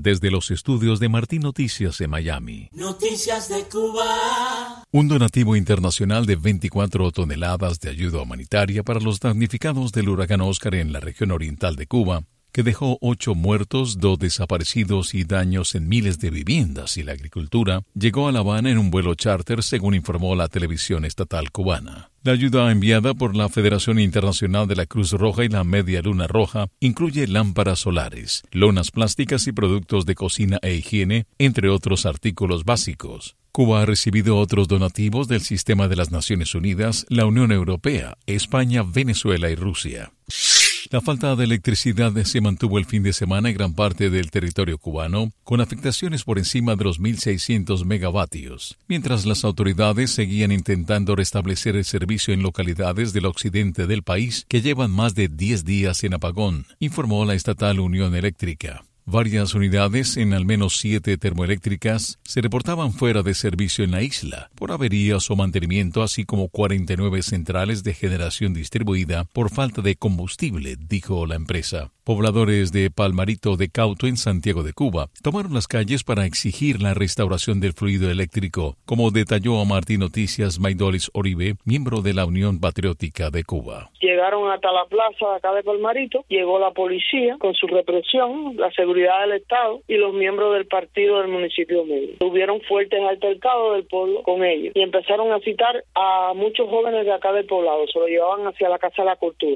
desde los estudios de Martín Noticias en Miami. Noticias de Cuba. Un donativo internacional de 24 toneladas de ayuda humanitaria para los damnificados del huracán Óscar en la región oriental de Cuba, que dejó 8 muertos, 2 desaparecidos y daños en miles de viviendas y la agricultura, llegó a La Habana en un vuelo charter, según informó la televisión estatal cubana. La ayuda enviada por la Federación Internacional de la Cruz Roja y la Media Luna Roja incluye lámparas solares, lonas plásticas y productos de cocina e higiene, entre otros artículos básicos. Cuba ha recibido otros donativos del Sistema de las Naciones Unidas, la Unión Europea, España, Venezuela y Rusia. La falta de electricidad se mantuvo el fin de semana en gran parte del territorio cubano, con afectaciones por encima de los 1.600 megavatios, mientras las autoridades seguían intentando restablecer el servicio en localidades del occidente del país que llevan más de 10 días en apagón, informó la estatal Unión Eléctrica. Varias unidades en al menos 7 termoeléctricas se reportaban fuera de servicio en la isla por averías o mantenimiento, así como 49 centrales de generación distribuida por falta de combustible, dijo la empresa. Pobladores de Palmarito de Cauto, en Santiago de Cuba, tomaron las calles para exigir la restauración del fluido eléctrico, como detalló a Martín Noticias Maidolis Oribe, miembro de la Unión Patriótica de Cuba. Llegaron hasta la plaza de acá de Palmarito, llegó la policía con su represión, la seguridad del Estado y los miembros del partido del municipio medio. Tuvieron fuertes altercados del pueblo con ellos y empezaron a citar a muchos jóvenes de acá del poblado, se lo llevaban hacia la Casa de la Cultura.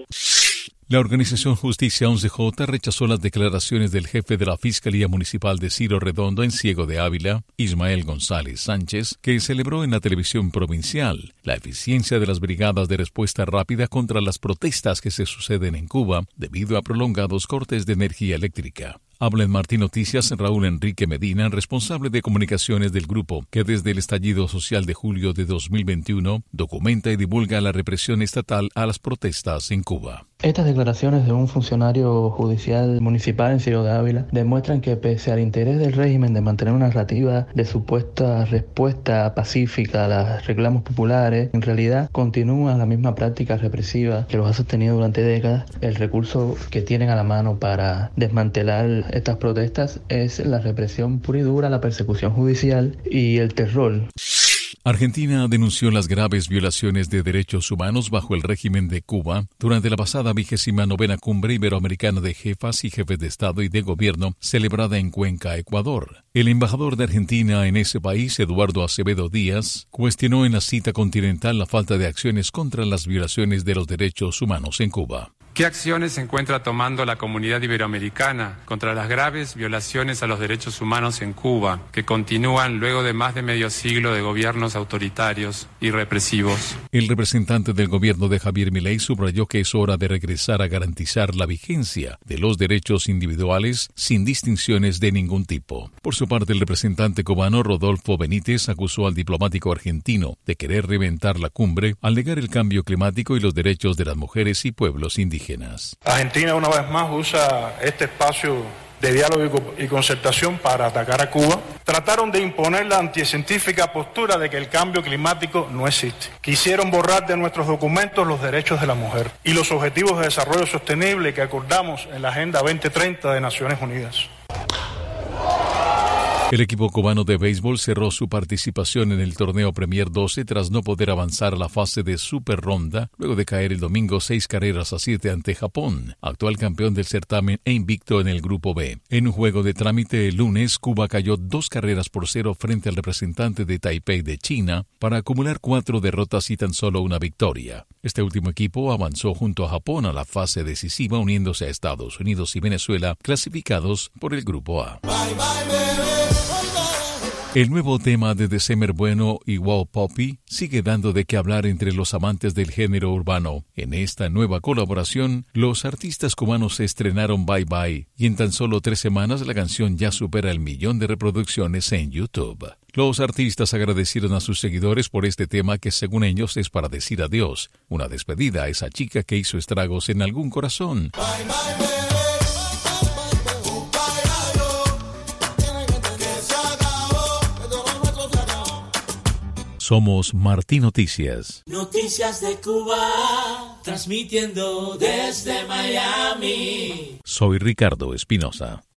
La organización Justicia 11J rechazó las declaraciones del jefe de la Fiscalía Municipal de Ciro Redondo en Ciego de Ávila, Ismael González Sánchez, que celebró en la televisión provincial la eficiencia de las brigadas de respuesta rápida contra las protestas que se suceden en Cuba debido a prolongados cortes de energía eléctrica. Habla en Martín Noticias Raúl Enrique Medina, responsable de comunicaciones del grupo, que desde el estallido social de julio de 2021 documenta y divulga la represión estatal a las protestas en Cuba. Estas declaraciones de un funcionario judicial municipal en Ciego de Ávila demuestran que pese al interés del régimen de mantener una narrativa de supuesta respuesta pacífica a los reclamos populares, en realidad continúa la misma práctica represiva que los ha sostenido durante décadas. El recurso que tienen a la mano para desmantelar estas protestas es la represión pura y dura, la persecución judicial y el terror. Argentina denunció las graves violaciones de derechos humanos bajo el régimen de Cuba durante la pasada 29ª Cumbre Iberoamericana de Jefas y Jefes de Estado y de Gobierno celebrada en Cuenca, Ecuador. El embajador de Argentina en ese país, Eduardo Acevedo Díaz, cuestionó en la cita continental la falta de acciones contra las violaciones de los derechos humanos en Cuba. ¿Qué acciones se encuentra tomando la comunidad iberoamericana contra las graves violaciones a los derechos humanos en Cuba, que continúan luego de más de medio siglo de gobiernos autoritarios y represivos? El representante del gobierno de Javier Milei subrayó que es hora de regresar a garantizar la vigencia de los derechos individuales sin distinciones de ningún tipo. Por su parte, el representante cubano Rodolfo Benítez acusó al diplomático argentino de querer reventar la cumbre al negar el cambio climático y los derechos de las mujeres y pueblos indígenas. Argentina una vez más usa este espacio de diálogo y concertación para atacar a Cuba. Trataron de imponer la anticientífica postura de que el cambio climático no existe. Quisieron borrar de nuestros documentos los derechos de la mujer y los objetivos de desarrollo sostenible que acordamos en la Agenda 2030 de Naciones Unidas. El equipo cubano de béisbol cerró su participación en el torneo Premier 12 tras no poder avanzar a la fase de Super Ronda, luego de caer el domingo 6-7 ante Japón, actual campeón del certamen e invicto en el Grupo B. En un juego de trámite el lunes, Cuba cayó 2-0 frente al representante de Taipei de China para acumular 4 derrotas y tan solo una victoria. Este último equipo avanzó junto a Japón a la fase decisiva, uniéndose a Estados Unidos y Venezuela, clasificados por el Grupo A. El nuevo tema de December Bueno y Wow Poppy sigue dando de qué hablar entre los amantes del género urbano. En esta nueva colaboración, los artistas cubanos estrenaron Bye Bye y en tan solo 3 semanas la canción ya supera el 1.000.000 de reproducciones en YouTube. Los artistas agradecieron a sus seguidores por este tema que según ellos es para decir adiós, una despedida a esa chica que hizo estragos en algún corazón. Bye, bye, Somos Martín Noticias. Noticias de Cuba, transmitiendo desde Miami. Soy Ricardo Espinosa.